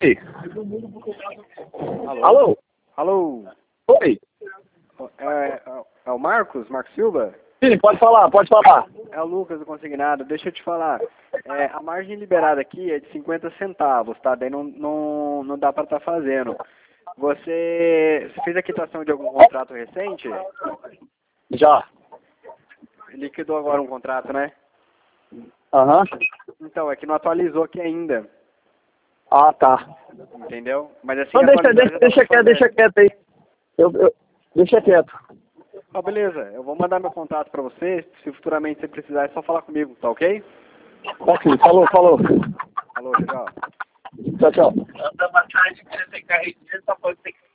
Oi. Alô? Alô? Alô? Oi. É o Marcos? Marcos Silva? Sim, pode falar, pode falar. É o Lucas do Consignado. Deixa eu te falar. A margem liberada aqui é de 50 centavos, tá? Daí não dá pra estar fazendo. Você fez a quitação de algum contrato recente? Já. Liquidou agora um contrato, né? Aham. Então, é que não atualizou aqui ainda. Ah, tá. Entendeu? Mas assim Então que atualizar, já dá pra fazer. deixa quieto aí. Deixa quieto. Ó, beleza. Eu vou mandar meu contato pra você. Se futuramente você precisar, é só falar comigo, tá ok? Ok, falou. Falou, tchau. Tchau, tchau.